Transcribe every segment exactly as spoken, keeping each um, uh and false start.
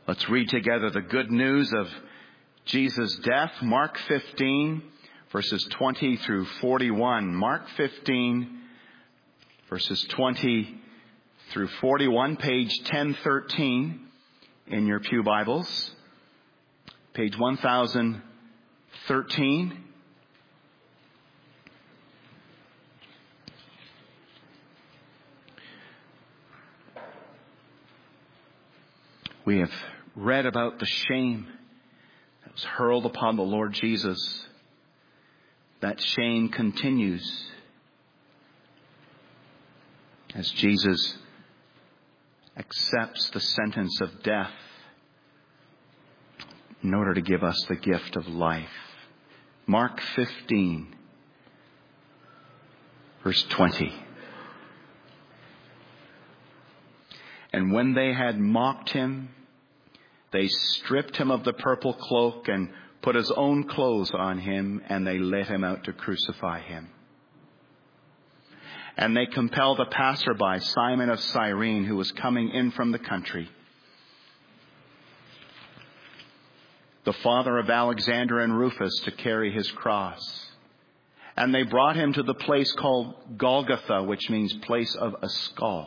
Let's read together the good news of Jesus' death. Mark fifteen, verses twenty through forty-one. Mark fifteen, verses twenty through forty-one, page ten thirteen in your pew Bibles. Page one thousand thirteen. We have read about the shame that was hurled upon the Lord Jesus. That shame continues as Jesus accepts the sentence of death in order to give us the gift of life. Mark fifteen, verse twenty. And when they had mocked him, they stripped him of the purple cloak and put his own clothes on him, and they led him out to crucify him. And they compelled a passerby, Simon of Cyrene, who was coming in from the country, the father of Alexander and Rufus, to carry his cross. And they brought him to the place called Golgotha, which means place of a skull.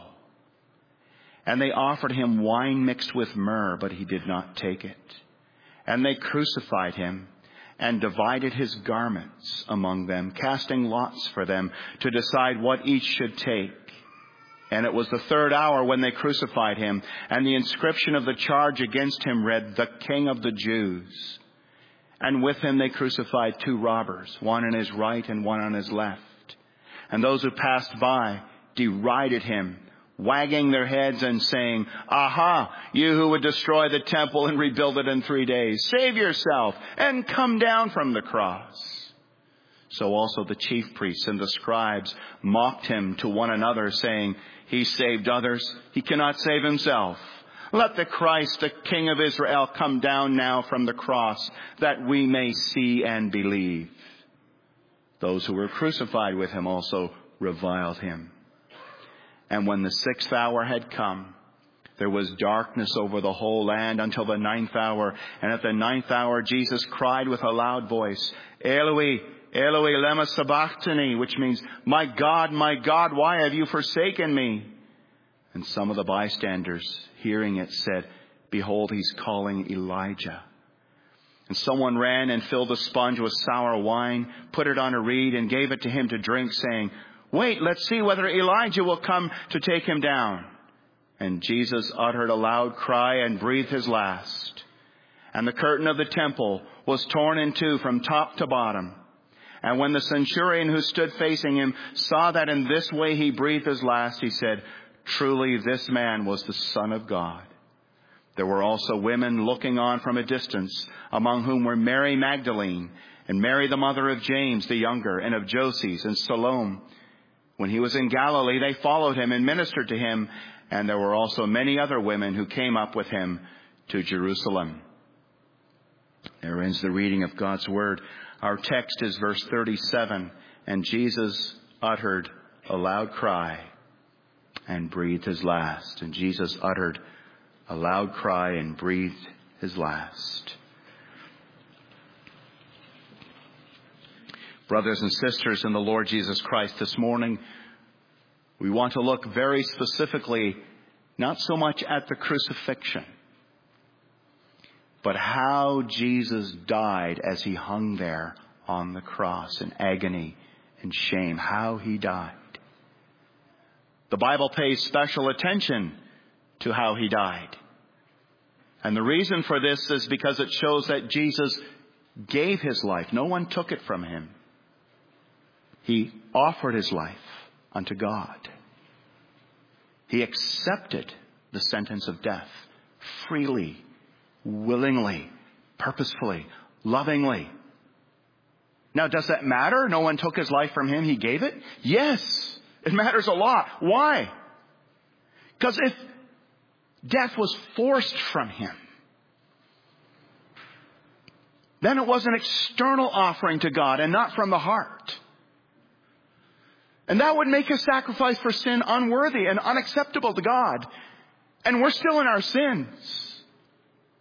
And they offered him wine mixed with myrrh, but he did not take it. And they crucified him and divided his garments among them, casting lots for them to decide what each should take. And it was the third hour when they crucified him, and the inscription of the charge against him read, "The King of the Jews." And with him they crucified two robbers, one on his right and one on his left. And those who passed by derided him, wagging their heads and saying, "Aha, you who would destroy the temple and rebuild it in three days, save yourself and come down from the cross." So also the chief priests and the scribes mocked him to one another, saying, "He saved others, he cannot save himself. Let the Christ, the King of Israel, come down now from the cross, that we may see and believe." Those who were crucified with him also reviled him. And when the sixth hour had come, there was darkness over the whole land until the ninth hour. And at the ninth hour, Jesus cried with a loud voice, "Eloi, Eloi, lema sabachthani," which means, "My God, my God, why have you forsaken me?" And some of the bystanders, hearing it, said, "Behold, he's calling Elijah." And someone ran and filled a sponge with sour wine, put it on a reed, and gave it to him to drink, saying, "Wait, let's see whether Elijah will come to take him down." And Jesus uttered a loud cry and breathed his last. And the curtain of the temple was torn in two from top to bottom. And when the centurion who stood facing him saw that in this way he breathed his last, he said, "Truly this man was the Son of God." There were also women looking on from a distance, among whom were Mary Magdalene, and Mary the mother of James the younger, and of Joses, and Salome. When he was in Galilee, they followed him and ministered to him. And there were also many other women who came up with him to Jerusalem. There ends the reading of God's word. Our text is verse thirty-seven. And Jesus uttered a loud cry and breathed his last. And Jesus uttered a loud cry and breathed his last. Brothers and sisters in the Lord Jesus Christ, this morning we want to look very specifically, not so much at the crucifixion, but how Jesus died as he hung there on the cross in agony and shame, how he died. The Bible pays special attention to how he died. And the reason for this is because it shows that Jesus gave his life. No one took it from him. He offered his life unto God. He accepted the sentence of death freely, willingly, purposefully, lovingly. Now, does that matter? No one took his life from him. He gave it? Yes, it matters a lot. Why? Because if death was forced from him, then it was an external offering to God and not from the heart. And that would make a sacrifice for sin unworthy and unacceptable to God. And we're still in our sins.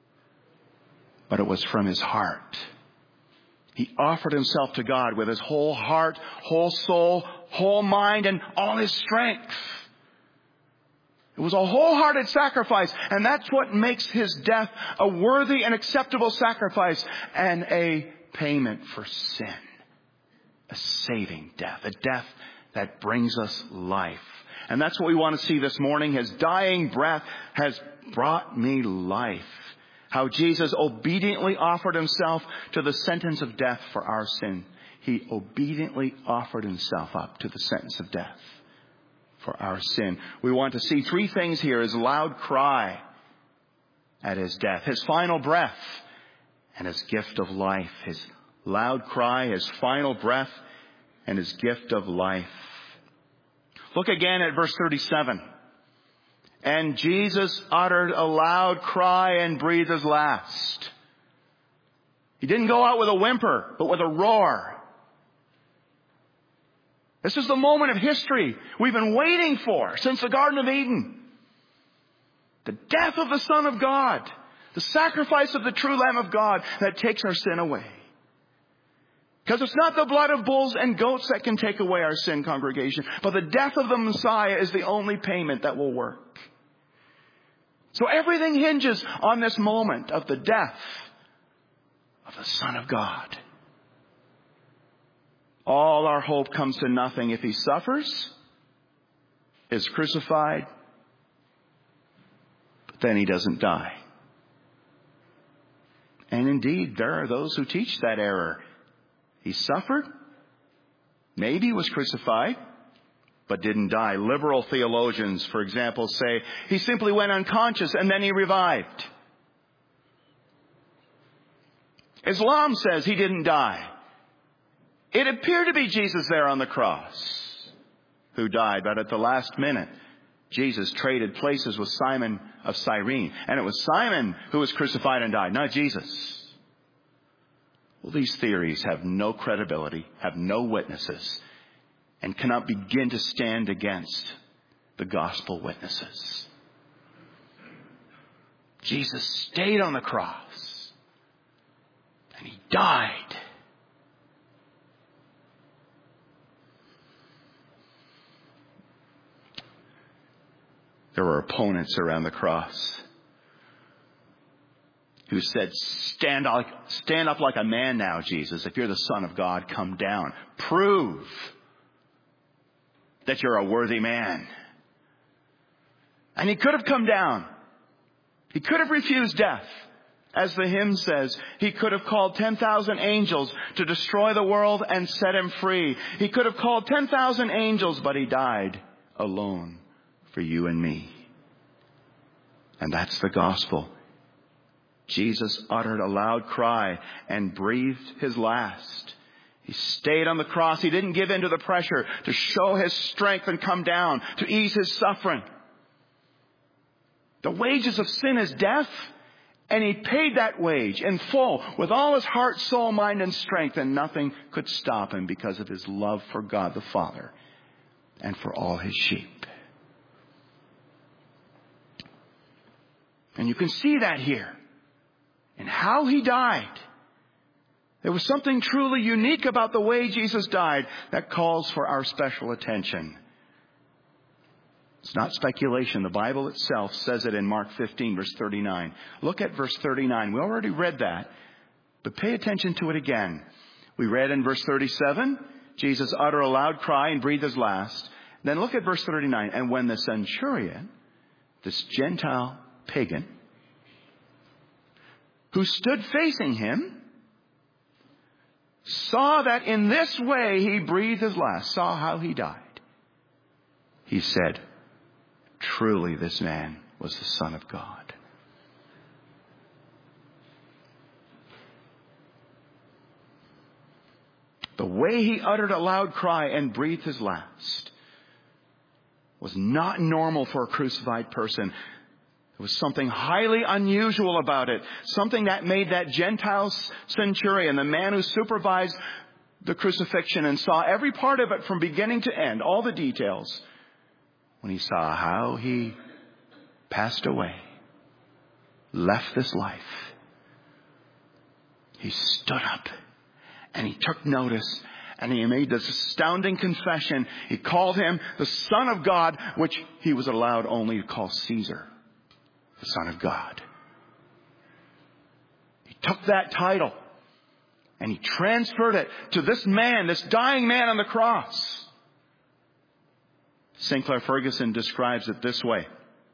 but it was from his heart. He offered himself to God with his whole heart, whole soul, whole mind, and all his strength. It was a wholehearted sacrifice, and that's what makes his death a worthy and acceptable sacrifice and a payment for sin. A saving death, a death that brings us life. And that's what we want to see this morning. His dying breath has brought me life. How Jesus obediently offered himself to the sentence of death for our sin. He obediently offered himself up to the sentence of death for our sin. We want to see three things here. His loud cry at his death, his final breath, and his gift of life. His loud cry, his final breath, and his gift of life. Look again at verse thirty-seven. And Jesus uttered a loud cry and breathed his last. He didn't go out with a whimper, but with a roar. This is the moment of history we've been waiting for since the Garden of Eden. The death of the Son of God. The sacrifice of the true Lamb of God that takes our sin away. Because it's not the blood of bulls and goats that can take away our sin, congregation. But the death of the Messiah is the only payment that will work. So everything hinges on this moment of the death of the Son of God. All our hope comes to nothing if he suffers, is crucified, but then he doesn't die. And indeed, there are those who teach that error. He suffered, maybe was crucified, but didn't die. Liberal theologians, for example, say he simply went unconscious and then he revived. Islam says he didn't die. It appeared to be Jesus there on the cross who died, but at the last minute, Jesus traded places with Simon of Cyrene. And it was Simon who was crucified and died, not Jesus. Well, these theories have no credibility, have no witnesses, and cannot begin to stand against the gospel witnesses. Jesus stayed on the cross, and he died. There were opponents around the cross who said, stand up, stand up like a man now, Jesus. If you're the Son of God, come down. Prove that you're a worthy man. And he could have come down. He could have refused death. As the hymn says, he could have called ten thousand angels to destroy the world and set him free. He could have called ten thousand angels, but he died alone for you and me. And that's the gospel. Jesus uttered a loud cry and breathed his last. He stayed on the cross. He didn't give in to the pressure to show his strength and come down, to ease his suffering. The wages of sin is death, and he paid that wage in full with all his heart, soul, mind, and strength, and nothing could stop him because of his love for God the Father and for all his sheep. And you can see that here in how he died. There was something truly unique about the way Jesus died that calls for our special attention. It's not speculation. The Bible itself says it in Mark fifteen, verse thirty-nine. Look at verse thirty-nine. We already read that, but pay attention to it again. We read in verse thirty-seven, Jesus uttered a loud cry and breathed his last. Then look at verse thirty-nine. And when the centurion, this Gentile pagan, who stood facing him, saw that in this way he breathed his last, saw how he died, he said, truly this man was the Son of God. The way he uttered a loud cry and breathed his last was not normal for a crucified person. There was something highly unusual about it. Something that made that Gentile centurion, the man who supervised the crucifixion and saw every part of it from beginning to end, all the details, when he saw how he passed away, left this life, he stood up and he took notice and he made this astounding confession. He called him the Son of God, which he was allowed only to call Caesar the Son of God. He took that title and he transferred it to this man, this dying man on the cross. Saint Clair Ferguson describes it this way.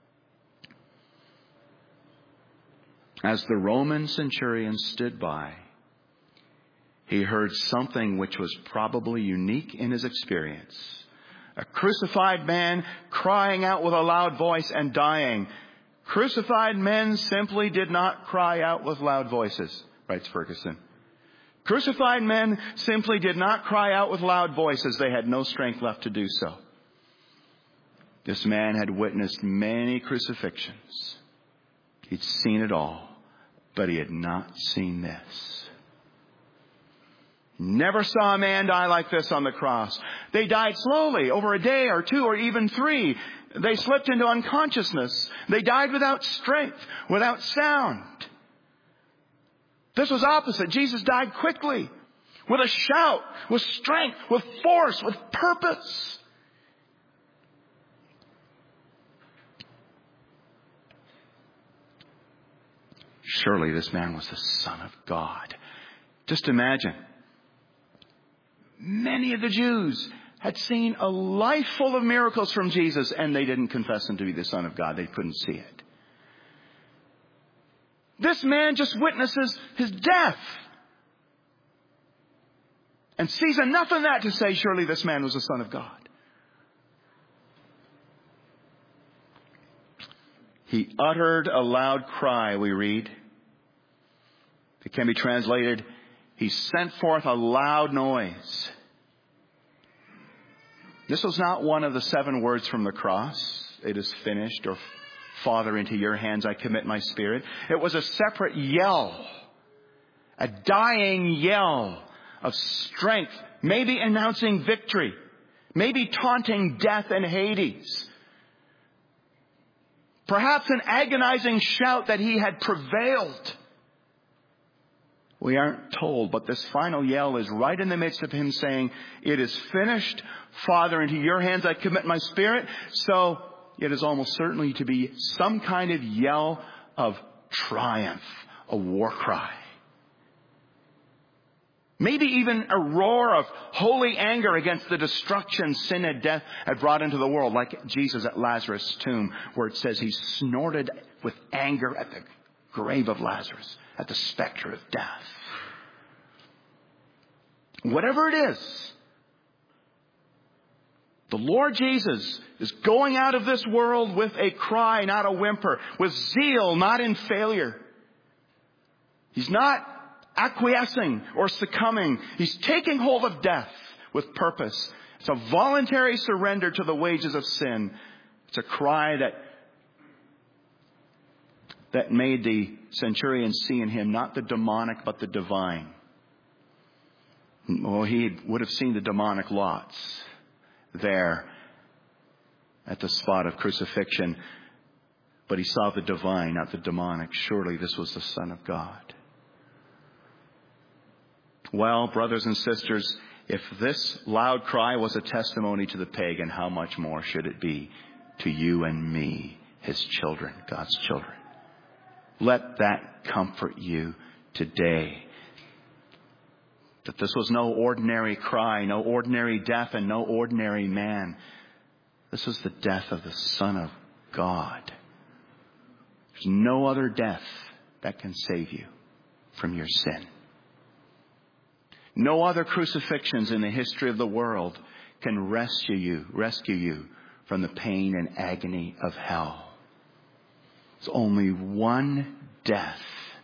As the Roman centurion stood by, he heard something which was probably unique in his experience. A crucified man crying out with a loud voice and dying. Crucified men simply did not cry out with loud voices, writes Ferguson. Crucified men simply did not cry out with loud voices. They had no strength left to do so. This man had witnessed many crucifixions. He'd seen it all, but he had not seen this. Never saw a man die like this on the cross. They died slowly, over a day or two or even three. They slipped into unconsciousness. They died without strength, without sound. This was opposite. Jesus died quickly, with a shout, with strength, with force, with purpose. Surely this man was the Son of God. Just imagine. Many of the Jews had seen a life full of miracles from Jesus, and they didn't confess him to be the Son of God. They couldn't see it. This man just witnesses his death and sees enough in that to say, surely this man was the Son of God. He uttered a loud cry, we read. It can be translated, he sent forth a loud noise. This was not one of the seven words from the cross. It is finished, or Father, into your hands I commit my spirit. It was a separate yell, a dying yell of strength, maybe announcing victory, maybe taunting death and Hades. Perhaps an agonizing shout that he had prevailed. We aren't told, but this final yell is right in the midst of him saying, it is finished. Father, into your hands I commit my spirit. So it is almost certainly to be some kind of yell of triumph, a war cry. Maybe even a roar of holy anger against the destruction sin and death had brought into the world, like Jesus at Lazarus' tomb, where it says he snorted with anger at the grave of Lazarus, at the specter of death. Whatever it is, the Lord Jesus is going out of this world with a cry, not a whimper, with zeal, not in failure. He's not acquiescing or succumbing. He's taking hold of death with purpose. It's a voluntary surrender to the wages of sin. It's a cry that that made the centurion see in him not the demonic but the divine. Well, he would have seen the demonic lots there at the spot of crucifixion, but he saw the divine, not the demonic. Surely this was the Son of God. Well, brothers and sisters, if this loud cry was a testimony to the pagan, how much more should it be to you and me, his children, God's children? Let that comfort you today. That this was no ordinary cry, no ordinary death, and no ordinary man. This was the death of the Son of God. There's no other death that can save you from your sin. No other crucifixions in the history of the world can rescue you, rescue you from the pain and agony of hell. There's only one death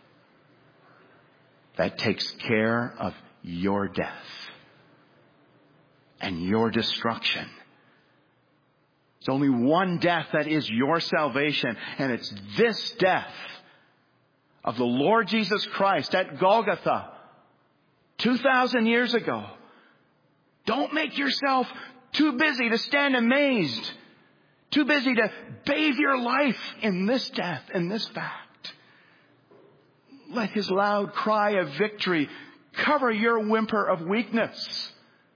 that takes care of your death and your destruction. There's only one death that is your salvation, and it's this death of the Lord Jesus Christ at Golgotha two thousand years ago. Don't make yourself too busy to stand amazed, too busy to bathe your life in this death, in this fact. let his loud cry of victory cover your whimper of weakness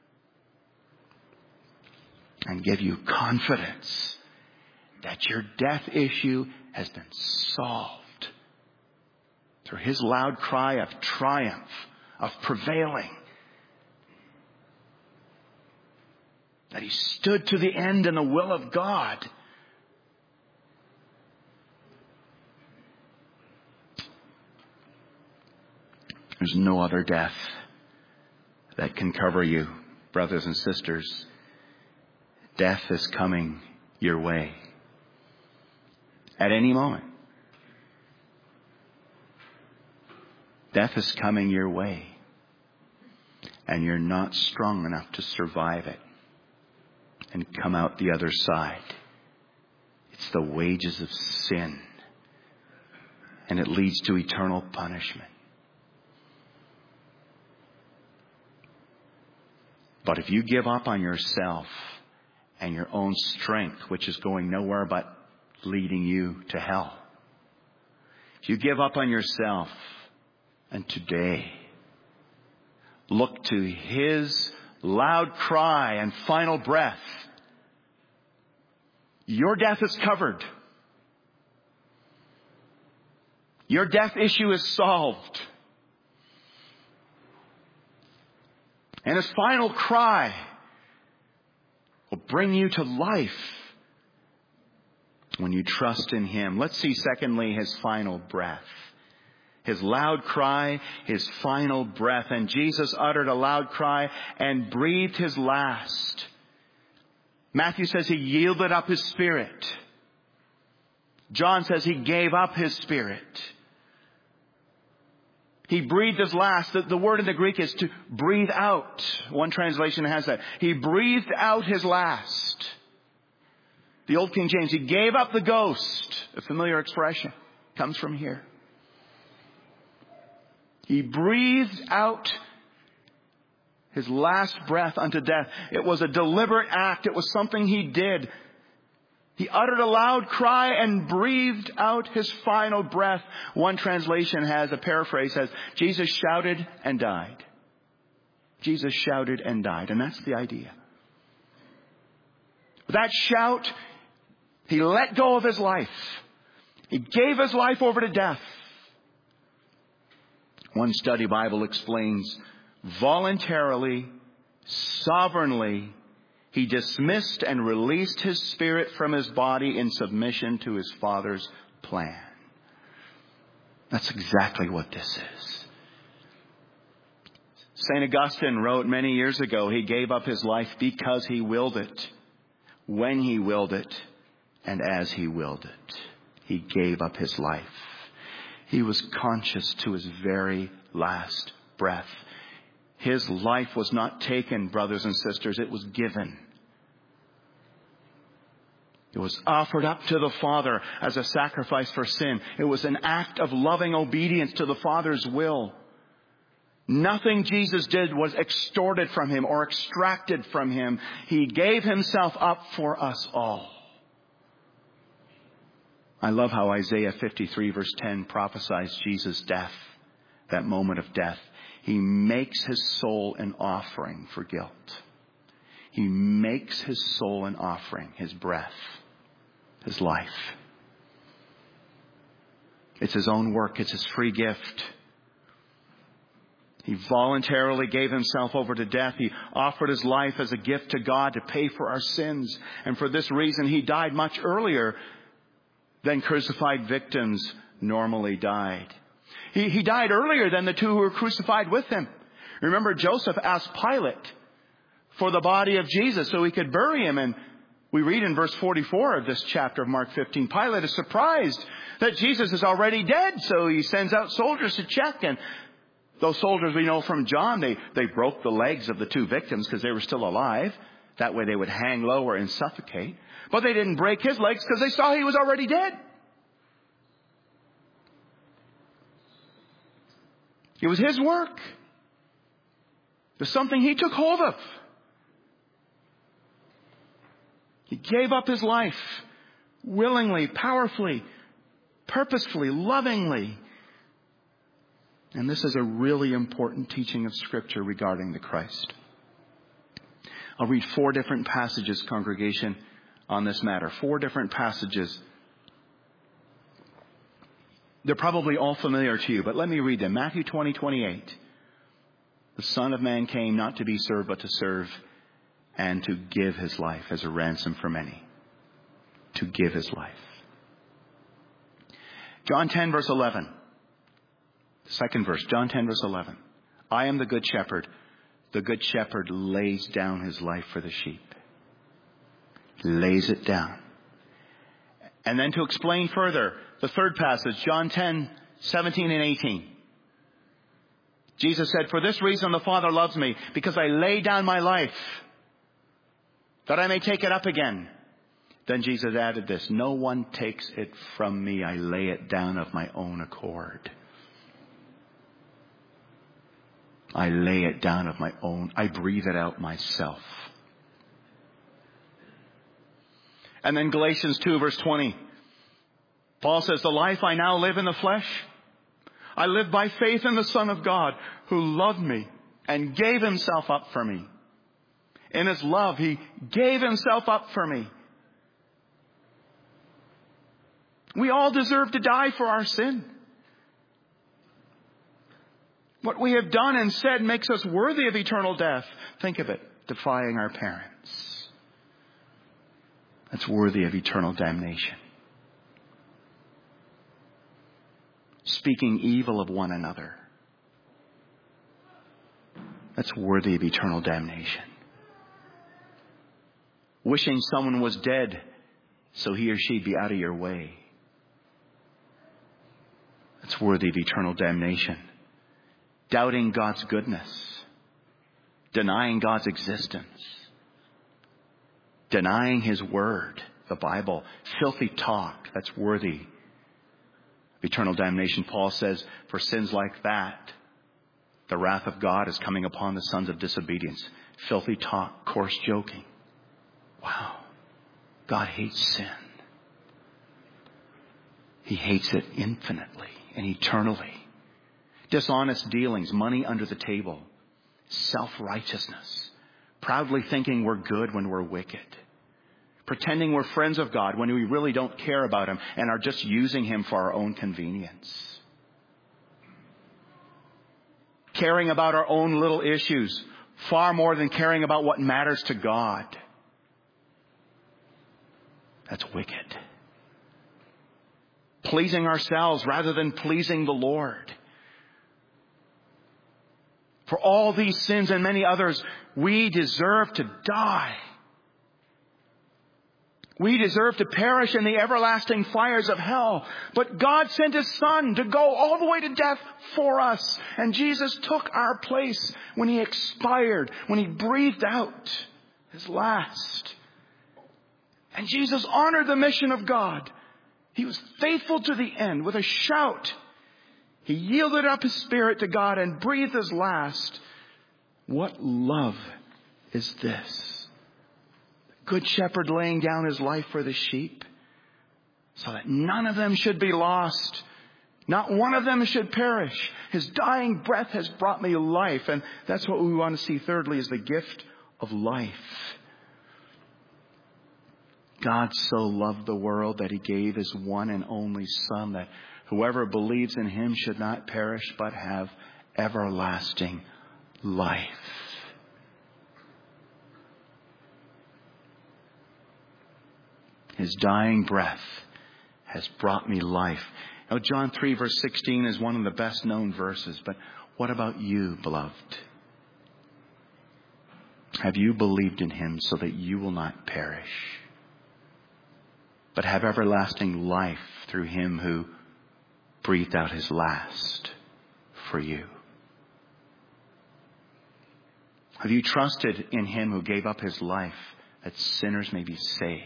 and give you confidence that your death issue has been solved through his loud cry of triumph, of prevailing. That he stood to the end in the will of God. There's no other death that can cover you, brothers and sisters. Death is coming your way at any moment. Death is coming your way, and you're not strong enough to survive it and come out the other side. It's the wages of sin, and it leads to eternal punishment. But if you give up on yourself and your own strength, which is going nowhere but leading you to hell, if you give up on yourself and today look to his loud cry and final breath, your death is covered. Your death issue is solved. And his final cry will bring you to life when you trust in him. Let's see, secondly, his final breath. His loud cry, his final breath. And Jesus uttered a loud cry and breathed his last. Matthew says he yielded up his spirit. John says he gave up his spirit. He breathed his last. The, the word in the Greek is to breathe out. One translation has that. He breathed out his last. The Old King James, he gave up the ghost. A familiar expression. Comes from here. He breathed out his last breath unto death. It was a deliberate act. It was something he did. He uttered a loud cry and breathed out his final breath. One translation has, a paraphrase says, Jesus shouted and died. Jesus shouted and died. And that's the idea. With that shout, he let go of his life. He gave his life over to death. One study Bible explains, voluntarily, sovereignly, he dismissed and released his spirit from his body in submission to his Father's plan. That's exactly what this is. Saint Augustine wrote many years ago, he gave up his life because he willed it, when he willed it, and as he willed it. He gave up his life. He was conscious to his very last breath. His life was not taken, brothers and sisters. It was given. It was offered up to the Father as a sacrifice for sin. It was an act of loving obedience to the Father's will. Nothing Jesus did was extorted from him or extracted from him. He gave himself up for us all. I love how Isaiah fifty-three verse ten prophesies Jesus' death, that moment of death. He makes his soul an offering for guilt. He makes his soul an offering, his breath, his life. It's his own work. It's his free gift. He voluntarily gave himself over to death. He offered his life as a gift to God to pay for our sins. And for this reason, he died much earlier than crucified victims normally died. He, he died earlier than the two who were crucified with him. Remember, Joseph asked Pilate for the body of Jesus so he could bury him. And we read in verse forty-four of this chapter of Mark fifteen, Pilate is surprised that Jesus is already dead. So he sends out soldiers to check. And those soldiers, we know from John, they, they broke the legs of the two victims because they were still alive. That way they would hang lower and suffocate. But they didn't break his legs because they saw he was already dead. It was his work. It was something he took hold of. He gave up his life willingly, powerfully, purposefully, lovingly. And this is a really important teaching of Scripture regarding the Christ. I'll read four different passages, congregation, on this matter. Four different passages. They're probably all familiar to you, but let me read them. Matthew twenty, twenty-eight. The Son of Man came not to be served, but to serve and to give his life as a ransom for many. To give his life. John ten, verse eleven. Second verse, John ten, verse eleven. I am the good shepherd. The good shepherd lays down his life for the sheep. Lays it down. And then to explain further, the third passage, John ten, seventeen and eighteen. Jesus said, for this reason the Father loves me, because I lay down my life, that I may take it up again. Then Jesus added this, no one takes it from me. I lay it down of my own accord. I lay it down of my own. I breathe it out myself. And then Galatians two, verse twenty. Paul says, the life I now live in the flesh, I live by faith in the Son of God, who loved me and gave himself up for me. In his love, he gave himself up for me. We all deserve to die for our sin. What we have done and said makes us worthy of eternal death. Think of it, defying our parents. That's worthy of eternal damnation. Speaking evil of one another. That's worthy of eternal damnation. Wishing someone was dead so he or she'd be out of your way. That's worthy of eternal damnation. Doubting God's goodness. Denying God's existence. Denying his word, the Bible. Filthy talk. That's worthy of eternal damnation. Paul says, for sins like that, the wrath of God is coming upon the sons of disobedience. Filthy talk, coarse joking. Wow. God hates sin. He hates it infinitely and eternally. Dishonest dealings, money under the table, self-righteousness, proudly thinking we're good when we're wicked, pretending we're friends of God when we really don't care about him and are just using him for our own convenience. Caring about our own little issues far more than caring about what matters to God. That's wicked. Pleasing ourselves rather than pleasing the Lord. For all these sins and many others, we deserve to die. We deserve to perish in the everlasting fires of hell. But God sent his Son to go all the way to death for us. And Jesus took our place when he expired, when he breathed out his last. And Jesus honored the mission of God. He was faithful to the end with a shout. He yielded up his spirit to God and breathed his last. What love is this? The good shepherd laying down his life for the sheep so that none of them should be lost. Not one of them should perish. His dying breath has brought me life. And that's what we want to see thirdly, is the gift of life. God so loved the world that he gave his one and only Son, that whoever believes in him should not perish but have everlasting life. His dying breath has brought me life. Now, John three verse sixteen is one of the best known verses, but what about you, beloved? Have you believed in him so that you will not perish, but have everlasting life through him who breathed out his last for you? Have you trusted in him who gave up his life that sinners may be saved?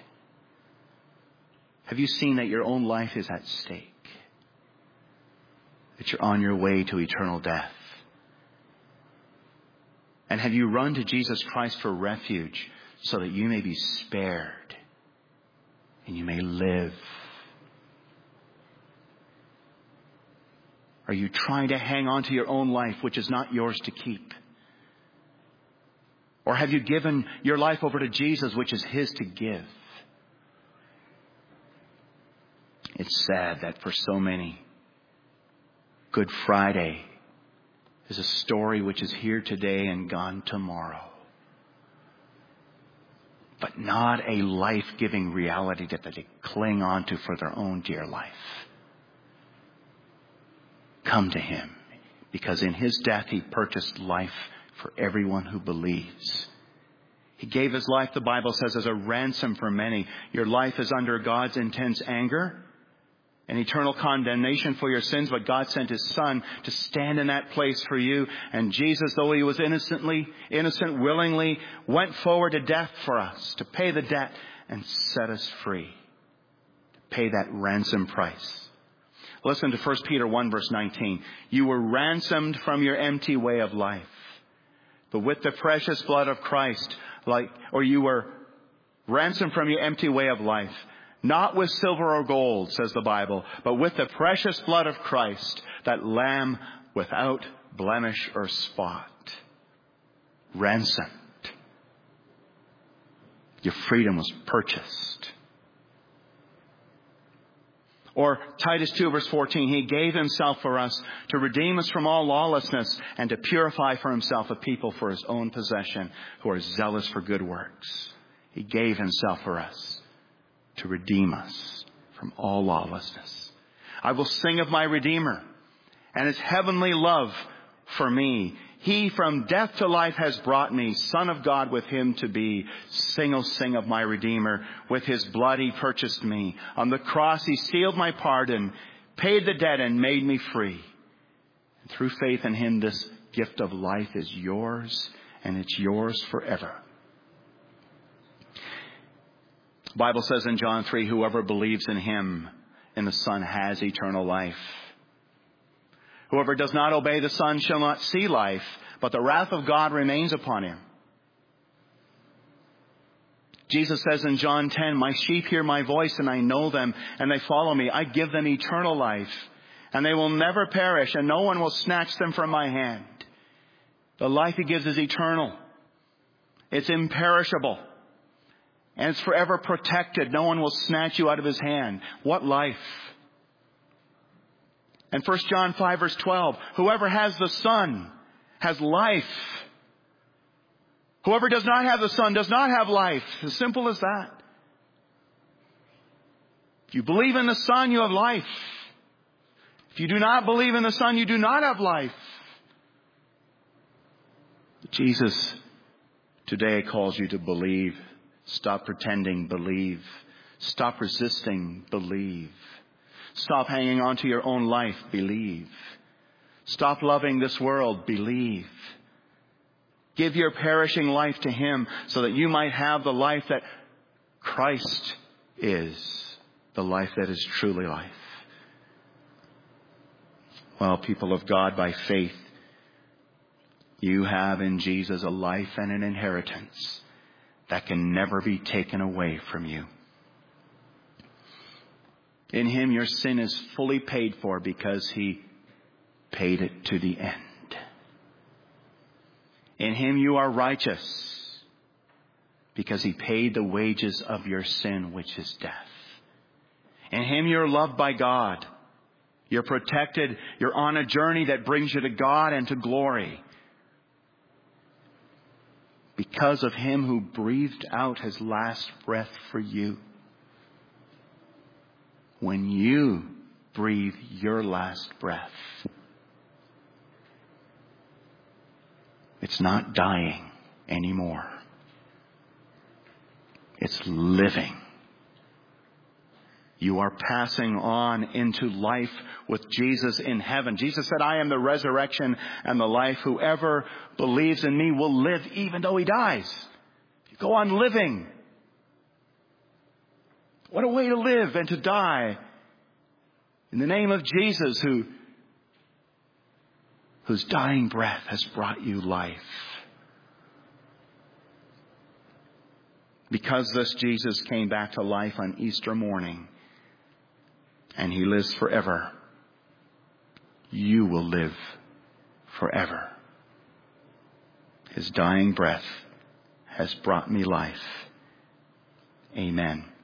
Have you seen that your own life is at stake? That you're on your way to eternal death? And have you run to Jesus Christ for refuge so that you may be spared and you may live? Are you trying to hang on to your own life, which is not yours to keep? Or have you given your life over to Jesus, which is His to give? It's sad that for so many, Good Friday is a story which is here today and gone tomorrow. But not a life-giving reality that they cling on to for their own dear life. Come to Him, because in His death He purchased life for everyone who believes. He gave His life, the Bible says, as a ransom for many. Your life is under God's intense anger and eternal condemnation for your sins, but God sent His Son to stand in that place for you. And Jesus, though He was innocently, innocent, willingly, went forward to death for us, to pay the debt and set us free, to pay that ransom price. Listen to First Peter one, verse nineteen. You were ransomed from your empty way of life, but with the precious blood of Christ, like, or you were ransomed from your empty way of life, not with silver or gold, says the Bible, but with the precious blood of Christ, that Lamb without blemish or spot. Ransomed. Your freedom was purchased. Or Titus two, verse fourteen, He gave Himself for us to redeem us from all lawlessness and to purify for Himself a people for His own possession who are zealous for good works. He gave Himself for us to redeem us from all lawlessness. I will sing of my Redeemer and His heavenly love for me. He from death to life has brought me, Son of God with Him to be. Sing, oh sing of my Redeemer. With His blood He purchased me. On the cross He sealed my pardon, paid the debt and made me free. And through faith in Him, this gift of life is yours, and it's yours forever. The Bible says in John three, whoever believes in Him, in the Son, has eternal life. Whoever does not obey the Son shall not see life, but the wrath of God remains upon him. Jesus says in John ten, my sheep hear my voice and I know them and they follow me. I give them eternal life and they will never perish and no one will snatch them from my hand. The life He gives is eternal. It's imperishable. And it's forever protected. No one will snatch you out of His hand. What life? And First John five, verse twelve, whoever has the Son has life. Whoever does not have the Son does not have life. As simple as that. If you believe in the Son, you have life. If you do not believe in the Son, you do not have life. Jesus today calls you to believe. Stop pretending, believe. Stop resisting, believe. Stop hanging on to your own life, believe. Stop loving this world, believe. Give your perishing life to Him so that you might have the life that Christ is, the life that is truly life. Well, people of God, by faith, you have in Jesus a life and an inheritance that can never be taken away from you. In Him, your sin is fully paid for because He paid it to the end. In Him, you are righteous because He paid the wages of your sin, which is death. In Him, you're loved by God. You're protected. You're on a journey that brings you to God and to glory. Because of Him who breathed out His last breath for you. When you breathe your last breath, it's not dying anymore. It's living. You are passing on into life with Jesus in heaven. Jesus said, I am the resurrection and the life. Whoever believes in me will live even though he dies. You go on living. What a way to live and to die. In the name of Jesus, who, whose dying breath has brought you life. Because this Jesus came back to life on Easter morning, and He lives forever, you will live forever. His dying breath has brought me life. Amen.